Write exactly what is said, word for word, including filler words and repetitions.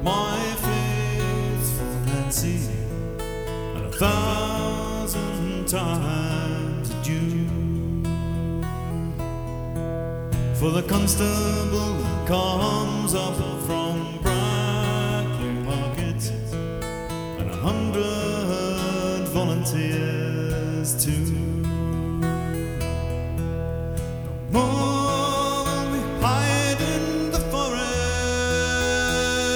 my faithful Nancy, and a thousand times adieu. For the constable comes up from Brackley Market, and a hundred volunteers